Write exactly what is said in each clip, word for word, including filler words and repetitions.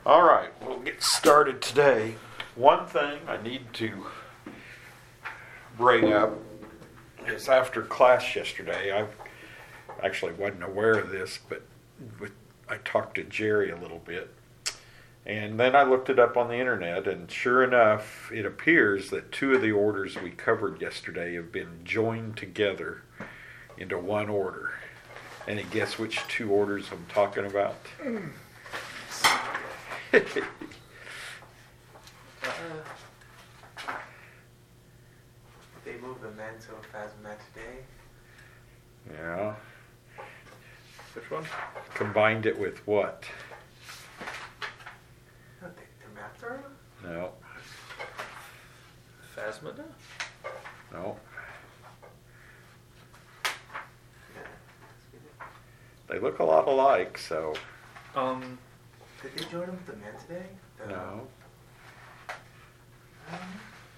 All right, we'll get started today. One thing I need to bring up is after class yesterday, I actually wasn't aware of this, but with, I talked to Jerry a little bit. And then I looked it up on the internet, and sure enough, it appears that two of the orders we covered yesterday have been joined together into one order. Any guess which two orders I'm talking about? Mm. uh, they moved the mantle phasma today. Yeah. Which one? Combined it with what? No, the, the matter? No. Phasmida? No. They look a lot alike, so. Um. Did they join them with the man today? The, No. Um,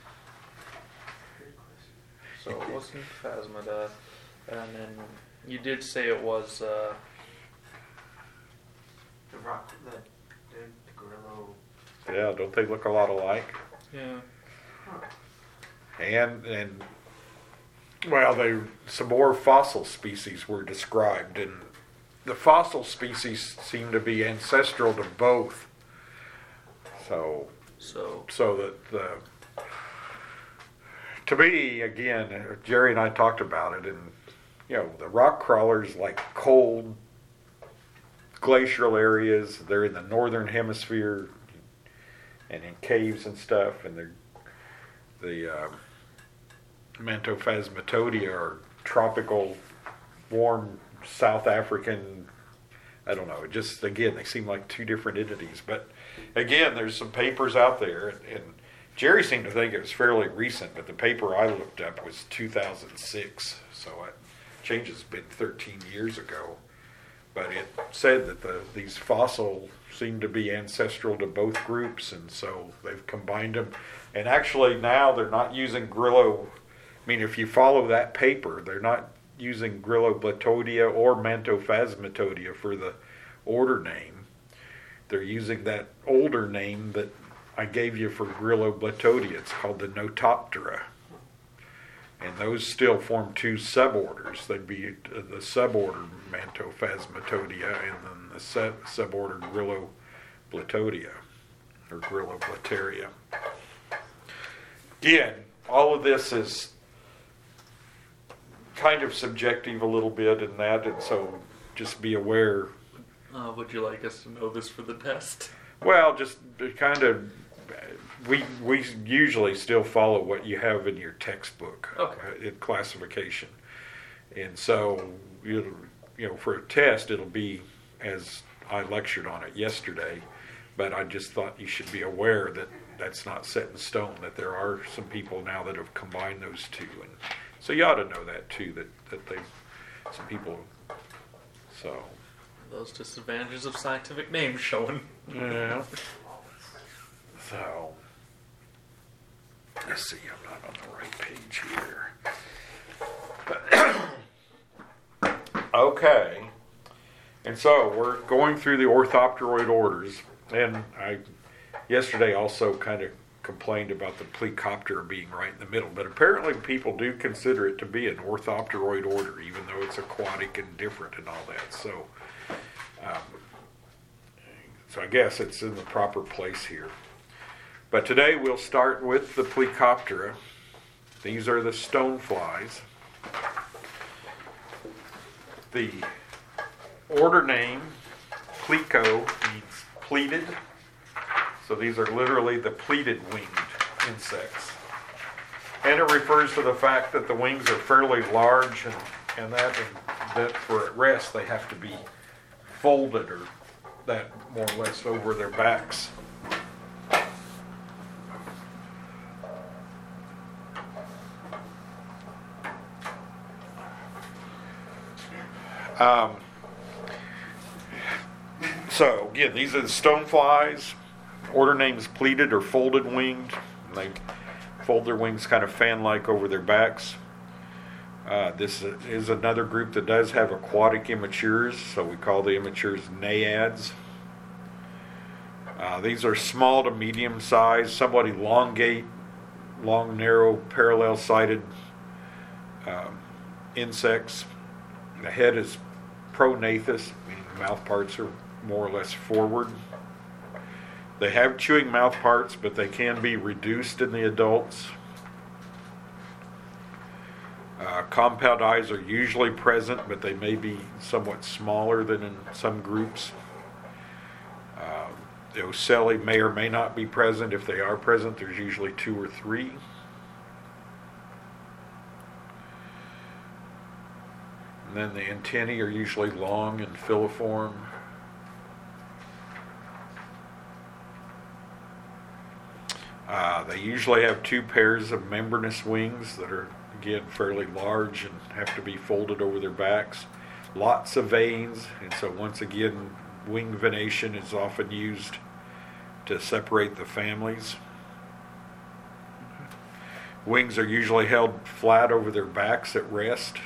So it wasn't Phasmida, and then you did say it was. Uh, the rock, the, the, the gorilla. Yeah, don't they look a lot alike? yeah. Huh. And and well, they some more fossil species were described, and the fossil species seem to be ancestral to both. So So. so that the to me again, Jerry and I talked about it, and you know the rock crawlers like cold glacial areas. They're in the northern hemisphere and in caves and stuff, and they're the uh, Mantophasmatodia are tropical, warm South African. I don't know. It just again they seem like two different entities. But again, there's some papers out there, and, and Jerry seemed to think it was fairly recent, but the paper I looked up was two thousand six, so it change has been thirteen years ago. But it said that the these fossils seem to be ancestral to both groups, and so they've combined them. And actually now they're not using Grillo. I mean, if you follow that paper, they're not using Grilloblatodia or Mantophasmatodia for the order name. They're using that older name that I gave you for Grilloblatodia. It's called the Notoptera. And those still form two suborders. They'd be the suborder Mantophasmatodia and then the sub- suborder Grilloblatodia or Grilloblataria. Again, all of this is kind of subjective a little bit in that, and so just be aware. Uh, would you like us to know this for the test? Well, just kind of, we we usually still follow what you have in your textbook okay. uh, in classification, and so you you know for a test it'll be as I lectured on it yesterday, but I just thought you should be aware that that's not set in stone. That there are some people now that have combined those two, and so you ought to know that too. That that they some people so. Those disadvantages of scientific names showing. Yeah. So, let's see, I'm not on the right page here. Okay. And so, we're going through the orthopteroid orders, and I yesterday also kind of complained about the Plecoptera being right in the middle, but apparently people do consider it to be an orthopteroid order, even though it's aquatic and different and all that. So, Um, so I guess it's in the proper place here. But today we'll start with the Plecoptera. These are the stoneflies. The order name, Pleco, means pleated. So these are literally the pleated winged insects. And it refers to the fact that the wings are fairly large, and, and that, and that for at rest they have to be folded or that more or less over their backs. Um, so again, these are the stoneflies. Order name is pleated or folded winged. They fold their wings kind of fan-like over their backs. Uh, this is another group that does have aquatic immatures, so we call the immatures naiads. Uh, these are small to medium size, somewhat elongate, long, narrow, parallel-sided um, insects. The head is prognathous, meaning the mouth parts are more or less forward. They have chewing mouth parts, but they can be reduced in the adults. Uh, compound eyes are usually present, but they may be somewhat smaller than in some groups. Uh, the ocelli may or may not be present. If they are present, there's usually two or three. And then the antennae are usually long and filiform. Uh, they usually have two pairs of membranous wings that are, again, fairly large and have to be folded over their backs. Lots of veins, and so once again, wing venation is often used to separate the families. Wings are usually held flat over their backs at rest.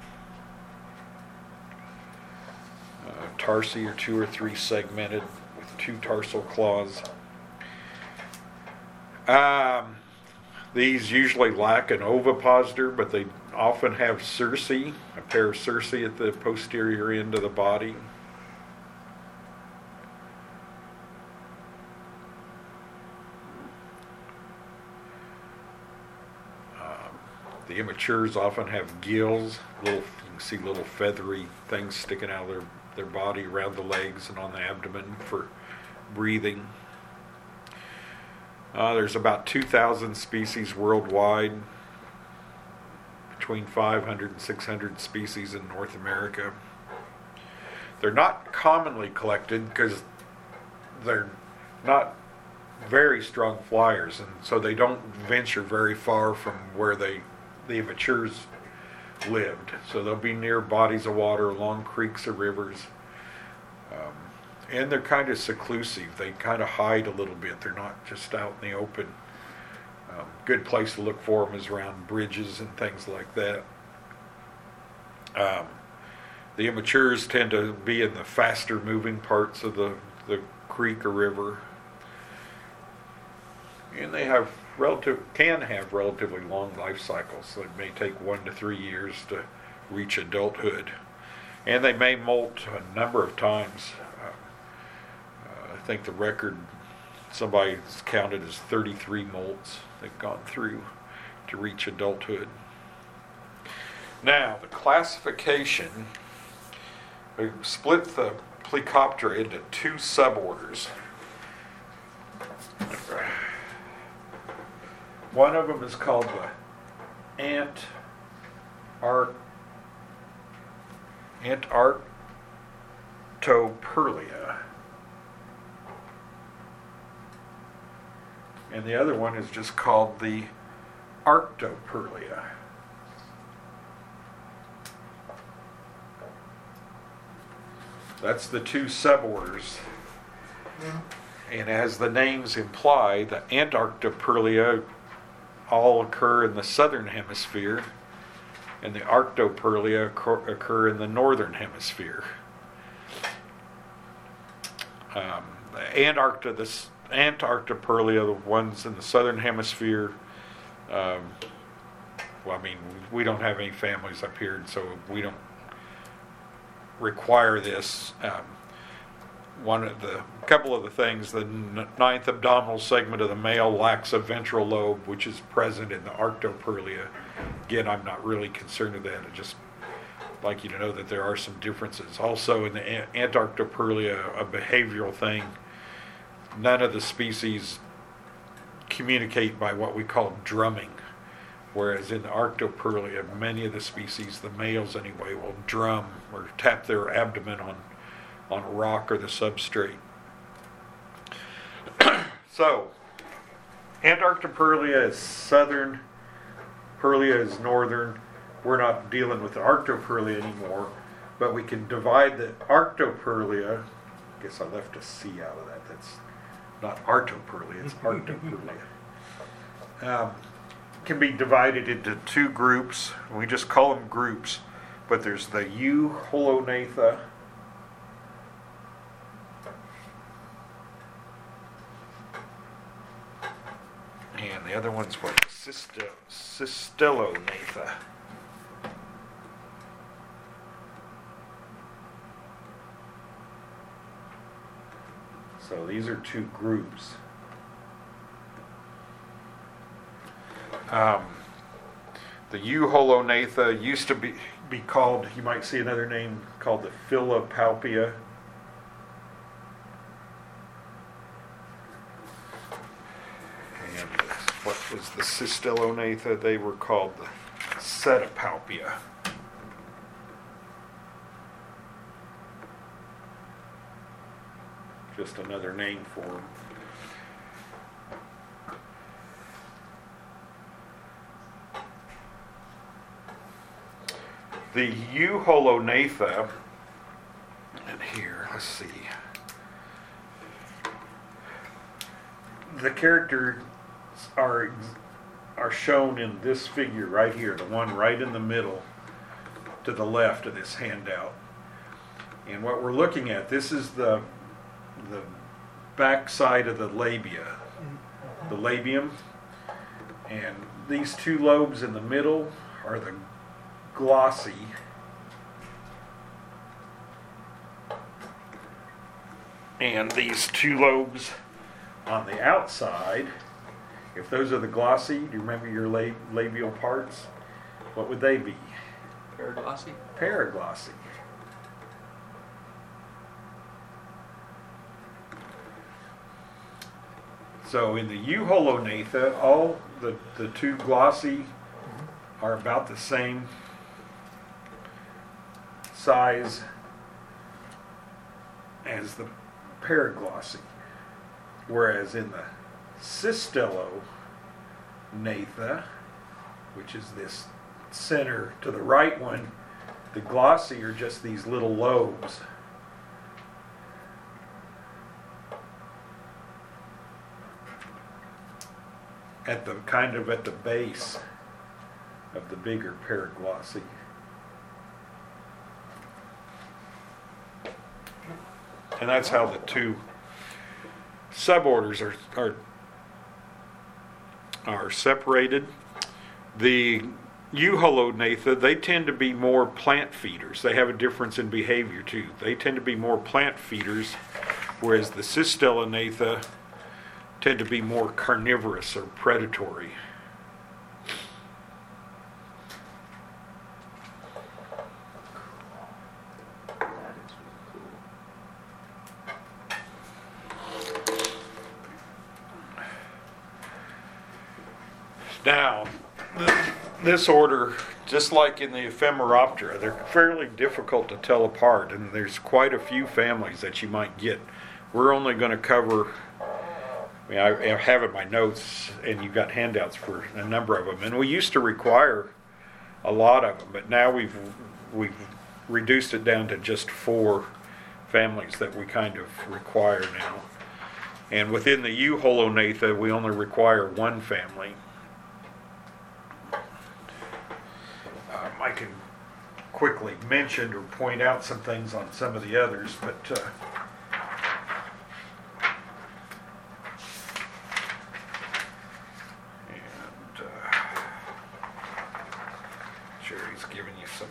Uh, tarsi are two or three segmented with two tarsal claws. Um, these usually lack an ovipositor, but they often have cerci, a pair of cerci at the posterior end of the body. Um, the immatures often have gills, little, you can see little feathery things sticking out of their, their body around the legs and on the abdomen for breathing. Uh, there's about two thousand species worldwide, between five hundred and six hundred species in North America. They're not commonly collected because they're not very strong flyers, and so they don't venture very far from where they the immatures lived. So they'll be near bodies of water, along creeks or rivers. Um, And they're kind of seclusive. They kind of hide a little bit. They're not just out in the open. Um, good place to look for them is around bridges and things like that. Um, the immatures tend to be in the faster moving parts of the, the creek or river. And they have relative can have relatively long life cycles. So it may take one to three years to reach adulthood. And they may molt a number of times. I think the record, somebody's counted as thirty-three molts they've gone through to reach adulthood. Now, the classification, we split the Plecoptera into two suborders. One of them is called the Antarct Antarctoperlia. And the other one is just called the Arctoperlia. That's the two suborders. And as the names imply, the Antarctoperlia all occur in the southern hemisphere, and the Arctoperlia occur in the northern hemisphere. Um, the Antarctica, this Antarctoperlia, the ones in the southern hemisphere, um, well, I mean, we don't have any families up here, and so we don't require this. Um, one of the, couple of the things, the ninth abdominal segment of the male lacks a ventral lobe, which is present in the Arctoperlia. Again, I'm not really concerned with that. I just like you to know that there are some differences. Also, in the Antarctoperlia, a behavioral thing. None of the species communicate by what we call drumming, whereas in the Arctoperlia, many of the species, the males anyway, will drum or tap their abdomen on, on a rock or the substrate. So, Antarctoperlia is southern, Perlia is northern. We're not dealing with the Arctoperlia anymore, but we can divide the Arctoperlia. I guess I left a C out of that. That's not Arctoperlia, it's Arctoperlia. Um, can be divided into two groups. We just call them groups, but there's the Euholonatha And the other one's what? Cisto, Cistellonatha. So these are two groups. Um, the Euholonatha used to be, be called, you might see another name called the Philopalpia. And what was the Cistellonatha? They were called the Setapalpia. Just another name for them. The Euholonatha, and here, let's see. The characters are are shown in this figure right here, the one right in the middle to the left of this handout. And what we're looking at, this is the the back side of the labia, the labium, and these two lobes in the middle are the glossy, and these two lobes on the outside, if those are the glossy, do you remember your lab- labial parts? What would they be? Paraglossy? Paraglossy. So in the Euholonatha, all the, the two glossy are about the same size as the paraglossy. Whereas in the Cistellonatha, which is this center to the right one, the glossy are just these little lobes. At the kind of at the base of the bigger paraglossy. And that's how the two suborders are are are separated. The Euholonatha, they tend to be more plant feeders. They have a difference in behavior too. They tend to be more plant feeders, whereas the Cistellonatha tend to be more carnivorous or predatory. That is really cool. Now, th- this order, just like in the Ephemeroptera, they're fairly difficult to tell apart, and there's quite a few families that you might get. We're only going to cover, I mean, I have in my notes, and you've got handouts for a number of them, and we used to require a lot of them, but now we've we've reduced it down to just four families that we kind of require now. And within the Euholonatha, we only require one family. Um, I can quickly mention or point out some things on some of the others, but uh, and uh, Jerry's giving you some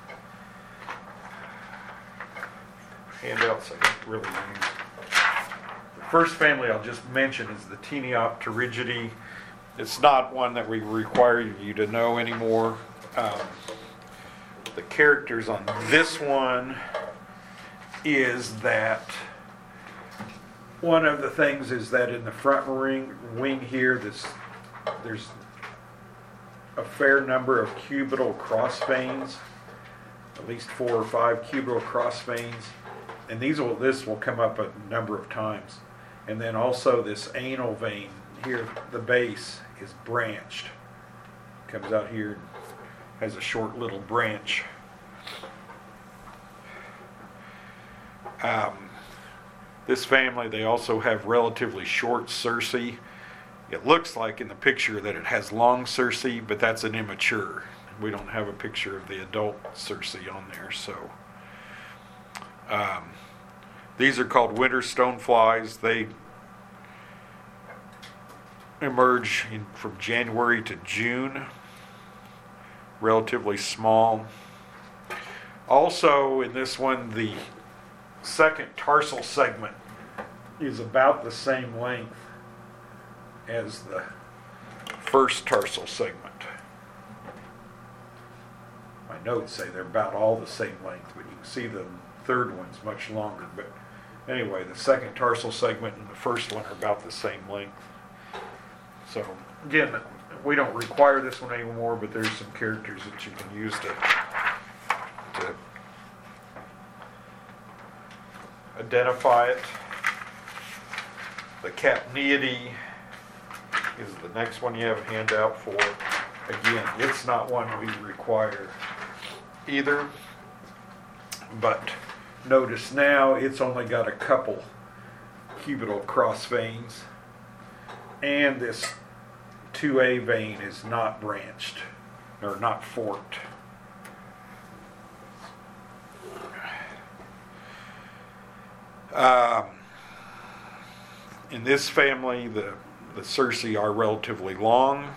handouts I don't really use. The first family I'll just mention is the Teniopterigidae. It's not one that we require you to know anymore. Um, the characters on this one is that one of the things is that in the front wing, wing here, this there's a fair number of cubital cross veins, at least four or five cubital cross veins, and these will this will come up a number of times. And then also this anal vein here, the base is branched, comes out here, has a short little branch. Um, this family, they also have relatively short cerci. It looks like in the picture that it has long cerci, but that's an immature. We don't have a picture of the adult cerci on there. So um, these are called winter stoneflies. They emerge in, from January to June. Relatively small. Also in this one, the second tarsal segment is about the same length as the first tarsal segment. My notes say they're about all the same length, but you can see the third one's much longer. But anyway, the second tarsal segment and the first one are about the same length. So again, we don't require this one anymore, but there's some characters that you can use to, to identify it. The Capneidae is the next one you have a handout for. Again, it's not one we require either, but notice now it's only got a couple cubital cross veins, and this two A vein is not branched or not forked. Um, in this family, the, the cerci are relatively long.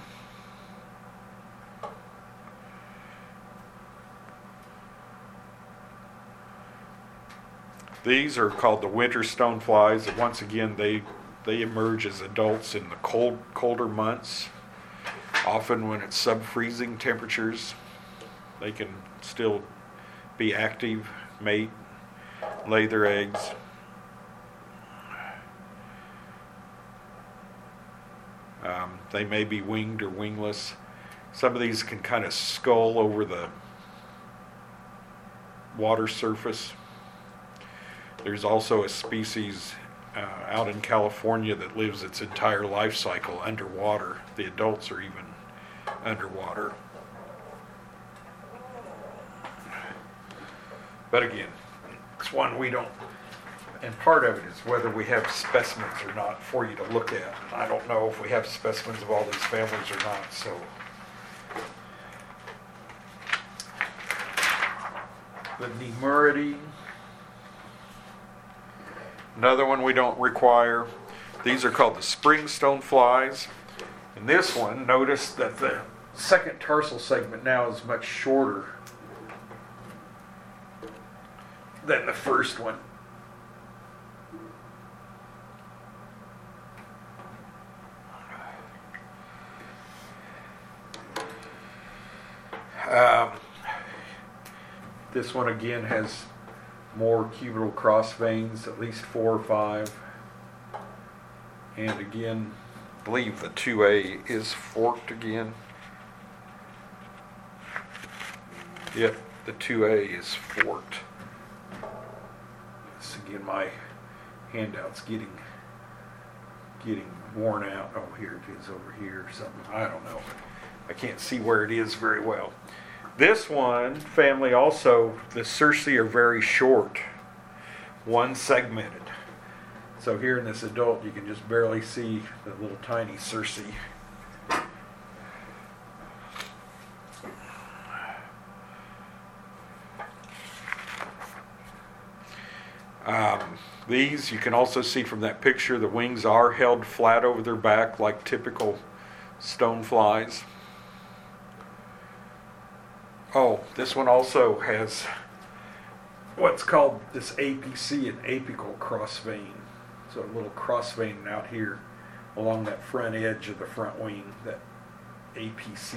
These are called the winter stoneflies. And once again, they they emerge as adults in the cold colder months. Often when it's sub-freezing temperatures, they can still be active, mate, lay their eggs. Um, they may be winged or wingless. Some of these can kind of scull over the water surface. There's also a species uh, out in California that lives its entire life cycle underwater. The adults are even underwater. But again, it's one we don't, and part of it is whether we have specimens or not for you to look at. I don't know if we have specimens of all these families or not, so. The Nemuridae. Another one we don't require. These are called the spring stoneflies. And this one, notice that the second tarsal segment now is much shorter than the first one. Um, this one again has more cubital cross veins, at least four or five. And again, I believe the two A is forked again. Yep, the two A is forked. This again, my handout's getting getting worn out. Oh, here it is over here or something. I don't know. I can't see where it is very well. This one family also, the cerci are very short, one segmented. So here in this adult, you can just barely see the little tiny cerci. Um, these, you can also see from that picture, the wings are held flat over their back like typical stoneflies. Oh, this one also has what's called this A P C, an apical cross vein. So a little cross vein out here along that front edge of the front wing, that A P C.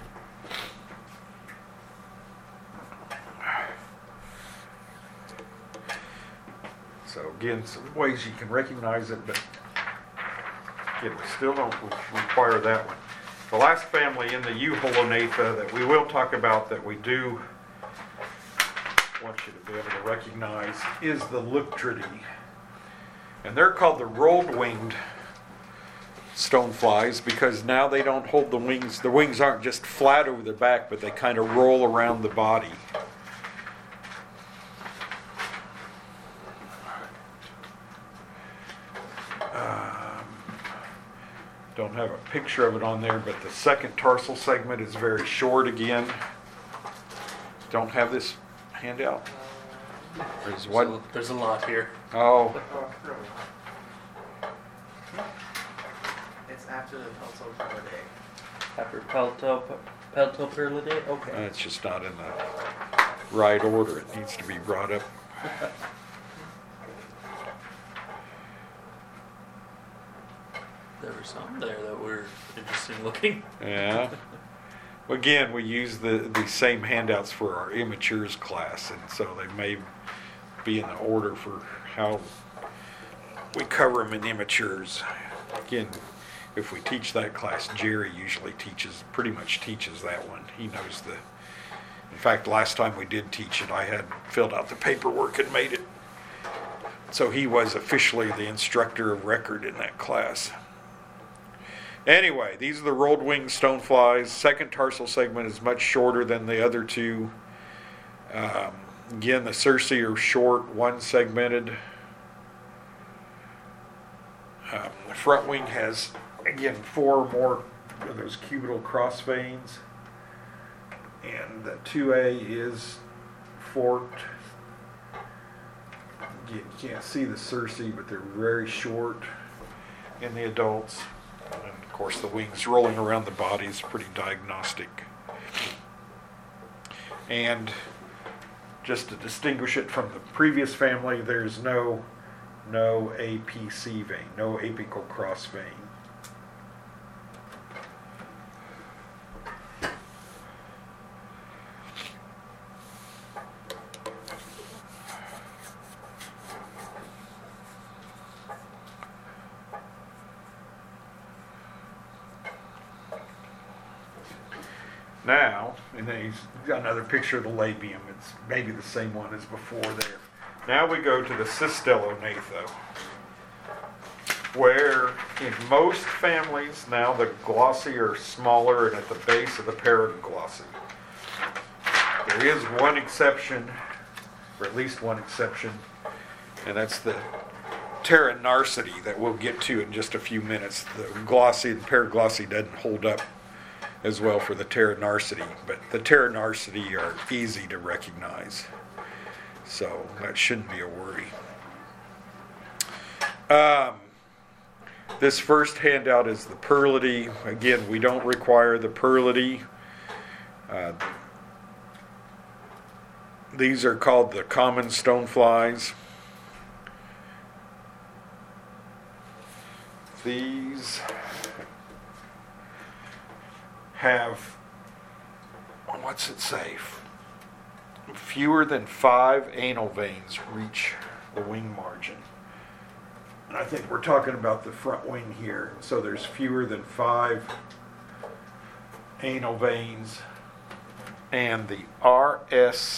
So again, some ways you can recognize it, but again, we still don't require that one. The last family in the Euholonatha that we will talk about that we do want you to be able to recognize is the Leuctridae. And they're called the rolled-winged stoneflies because now they don't hold the wings. The wings aren't just flat over their back, but they kind of roll around the body. Don't have a picture of it on there, but the second tarsal segment is very short again. Don't have this handout? There's what? So there's a lot here. Oh, It's It's after the Pelto holiday. After Pelto, Pelto Perliday? Okay. Uh, It's just not in the right order. It needs to be brought up. There were some there that were interesting looking. Yeah. Again, we use the, the same handouts for our immatures class, and so they may be in the order for how we cover them in immatures. Again, if we teach that class, Jerry usually teaches, pretty much teaches that one. He knows the, in fact, last time we did teach it, I had filled out the paperwork and made it. So he was officially the instructor of record in that class. Anyway, these are the rolled wing stoneflies. Second tarsal segment is much shorter than the other two. Um, again, the cerci are short, one segmented. Um, the front wing has, again, four more of those cubital cross veins. And the two A is forked. Again, you can't see the cerci, but they're very short in the adults. And of course, the wings rolling around the body is pretty diagnostic. And just to distinguish it from the previous family, there's no no A P C vein, no apical cross vein. Now, and then he's got another picture of the labium. It's maybe the same one as before there. Now we go to the Cistellonatho, where in most families now the glossi are smaller and at the base of the paraglossi. There is one exception, or at least one exception, and that's the Pteronarcety that we'll get to in just a few minutes. The glossy and paraglossi doesn't hold up as well for the Pteronarcety, but the Pteronarcety are easy to recognize, so that shouldn't be a worry. Um, this first handout is the Perlidae. Again, we don't require the Perlidae. Uh, these are called the common stoneflies. These have, what's it say? Fewer than five anal veins reach the wing margin. And I think we're talking about the front wing here. So there's fewer than five anal veins. And the R S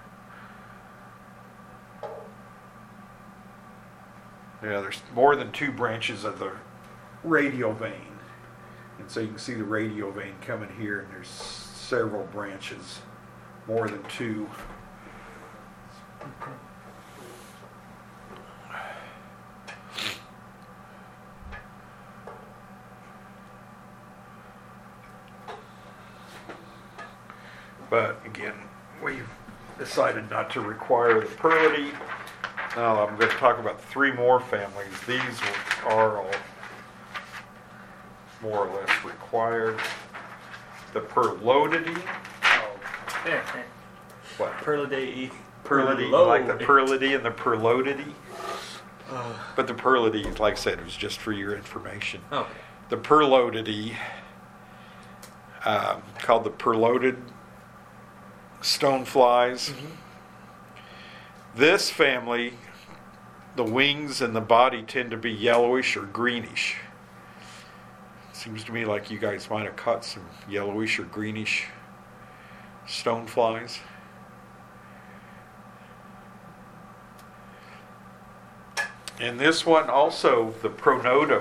yeah, there's more than two branches of the radial vein. And so you can see the radial vein coming here, and there's several branches, more than two. But again, we've decided not to require the Perlidae. Now I'm going to talk about three more families. These are all more or less required. The Perlotidae. Oh, What? Perlidae. Perlidae, like the Perlidae and the Perlotidae. But the Perlidae, like I said, was just for your information. Okay. The Perlotidae, um, called the Perlotid stoneflies. Mm-hmm. This family, the wings and the body tend to be yellowish or greenish. Seems to me like you guys might have caught some yellowish or greenish stoneflies. And this one also, the pronotum.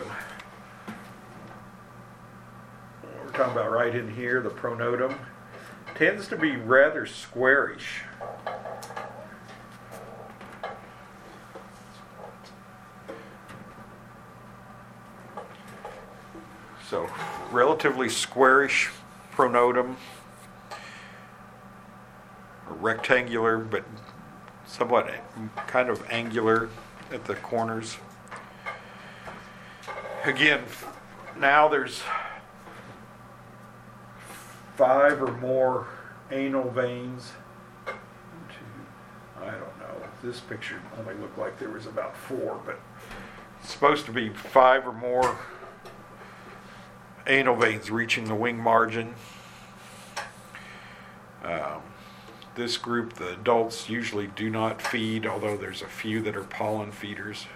We're talking about right in here, the pronotum tends to be rather squarish. So, relatively squarish pronotum, rectangular, but somewhat kind of angular at the corners. Again, now there's five or more anal veins. Two, I don't know. This picture only looked like there was about four, but it's supposed to be five or more anal veins reaching the wing margin. Um, this group, the adults usually do not feed, although there's a few that are pollen feeders.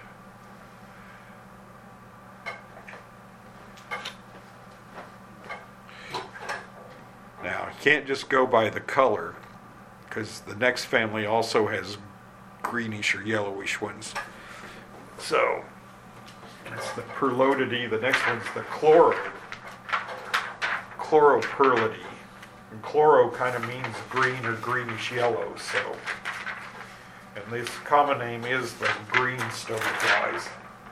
Now, you can't just go by the color, because the next family also has greenish or yellowish ones. So, that's the Perlotidae. The next one's the chloro, Chloropurlidae. And chloro kind of means green or greenish yellow, so. And this common name is the green stoneflies.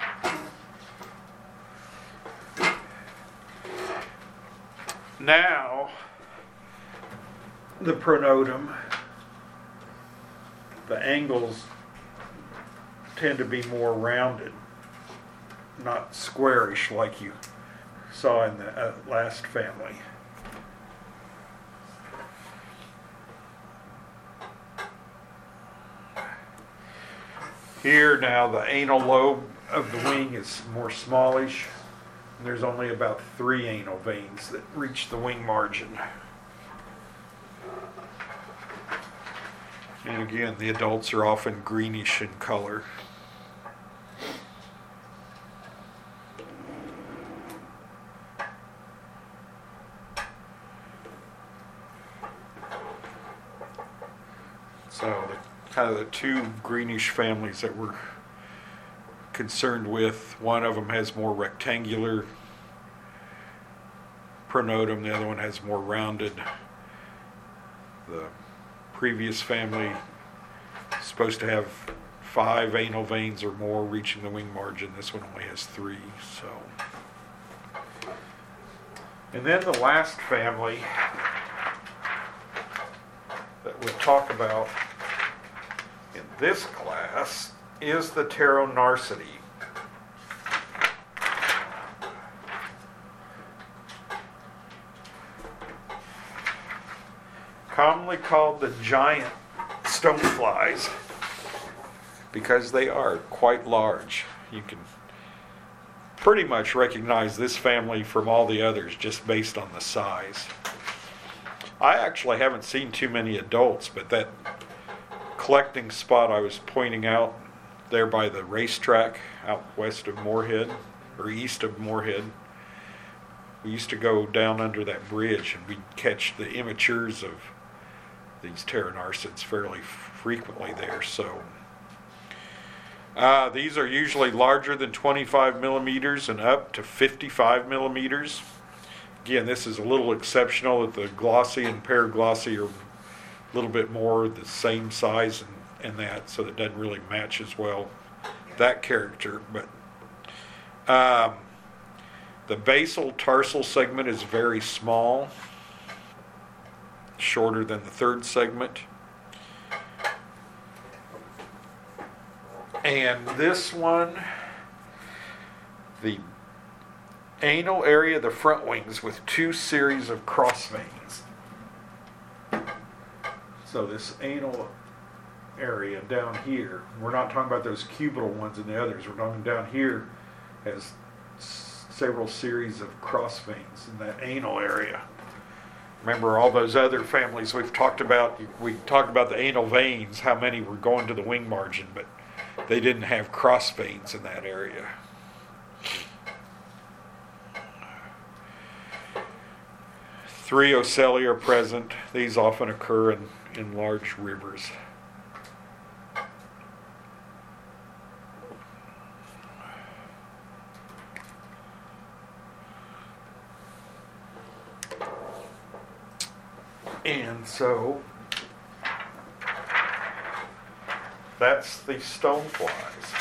Now, the pronotum, the angles tend to be more rounded, not squarish like you saw in the uh, last family. Here now the anal lobe of the wing is more smallish. And there's only about three anal veins that reach the wing margin. And again, the adults are often greenish in color. So the, kind of the two greenish families that we're concerned with, one of them has more rectangular pronotum, the other one has more rounded. The previous family is supposed to have five anal veins or more reaching the wing margin. This one only has three. So, and then the last family that we'll talk about in this class is the Pteronarcidae. Commonly called the giant stoneflies because they are quite large. You can pretty much recognize this family from all the others just based on the size. I actually haven't seen too many adults, but that collecting spot I was pointing out there by the racetrack out west of Moorhead, or east of Moorhead, we used to go down under that bridge and we'd catch the immatures of these pteronarcids fairly frequently there. So uh, these are usually larger than twenty-five millimeters and up to fifty-five millimeters. Again, this is a little exceptional that the glossy and paraglossy are a little bit more the same size and, and that, so that doesn't really match as well that character. But um, the basal tarsal segment is very small, shorter than the third segment. And this one, the anal area of the front wings with two series of cross veins. So this anal area down here, we're not talking about those cubital ones and the others, we're talking down here has s- several series of cross veins in that anal area. Remember all those other families we've talked about, we talked about the anal veins, how many were going to the wing margin, but they didn't have cross veins in that area. Three ocelli are present. These often occur in, in large rivers. And so that's the stoneflies.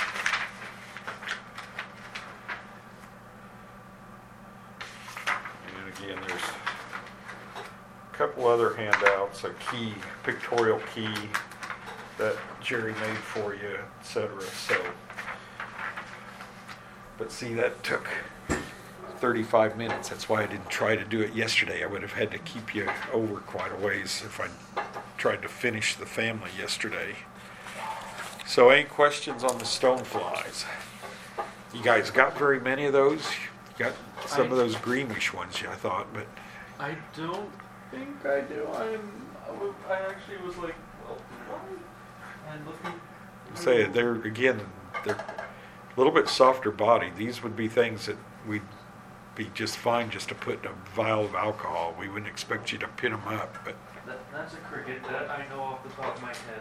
And again, there's a couple other handouts, a key, pictorial key that Jerry made for you, et cetera. So, but see, that took thirty-five minutes. That's why I didn't try to do it yesterday. I would have had to keep you over quite a ways if I tried to finish the family yesterday. So any questions on the stoneflies? You guys got very many of those? You got some I- of those greenish ones, I thought, but I don't think I do. I'm. I wa- I actually was like, well, why? And looking. say they're, again, they're a little bit softer body. These would be things that we'd be just fine just to put in a vial of alcohol. We wouldn't expect you to pin them up, but That, that's a cricket that I know off the top of my head.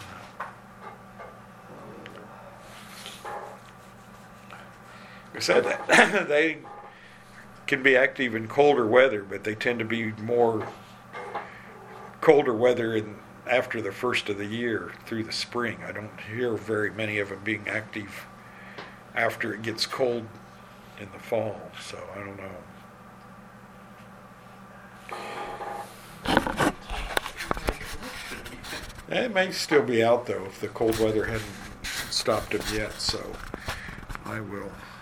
like I said, that they can be active in colder weather, but they tend to be more colder weather in after the first of the year through the spring. I don't hear very many of them being active after it gets cold in the fall, so I don't know. It may still be out though if the cold weather hadn't stopped them yet, so I will